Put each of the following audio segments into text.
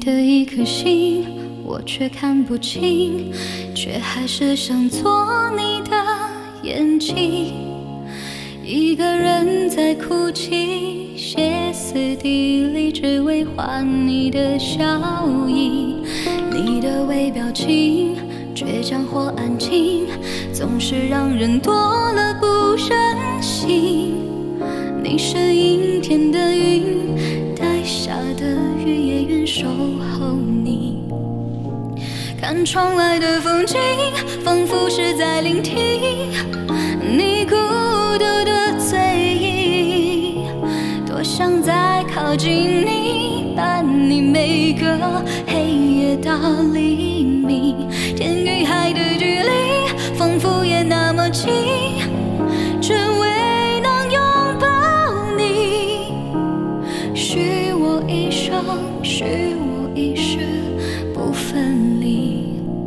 的一颗心，我却看不清，却还是想做你的眼睛。一个人在哭泣，歇斯底里，只为换你的笑意。你的微表情，倔强或安静，总是让人多了不忍心。你是阴天的云，带下的雨也愿守候你。看窗外的风景，仿佛是在聆听你孤独的醉意。多想再靠近你，伴你每个黑夜到黎明。天与海的距离，仿佛也那么近，只为能拥抱你。许我一生，许我一世不分离。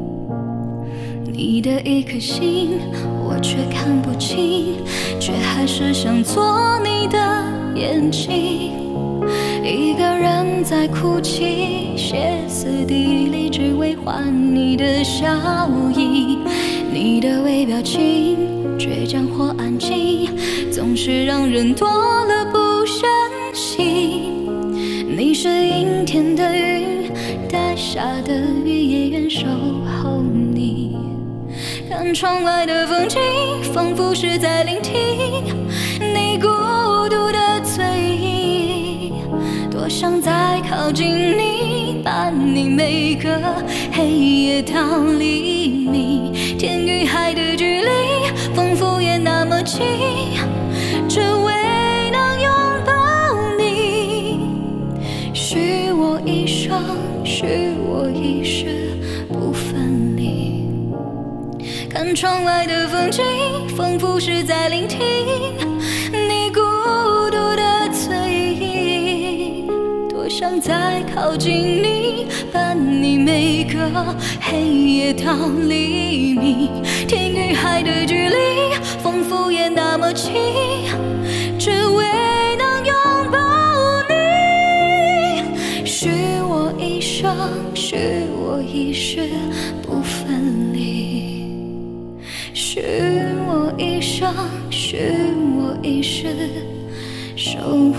你的一颗心，我却看不清，却还是想做你的眼睛。一个人在哭泣，歇斯底里，只为换你的笑意。你的微表情，倔强或安静，总是让人多了不忍心。你是阴天的云，带下的雨也愿守候你。看窗外的风景，仿佛是在聆听你孤独的醉意。多想再靠近你，伴你每个黑夜到黎明。天与海的距离，仿佛也那么近，只为能拥抱你。许我一生，许我一世不分离。看窗外的风景，仿佛是在聆听你孤独的醉意。多想再靠近你，伴你每个黑夜到黎明。天与海的距离，仿佛也那么近，只为能拥抱你。许我一生，许我一世不分离。许我一生，许我一世守